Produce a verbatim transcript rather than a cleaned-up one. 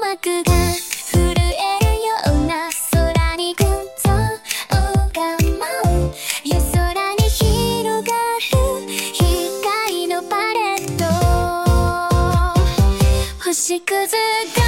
膜が震えるような空に群像が舞う夜空に広がる光のパレット星屑が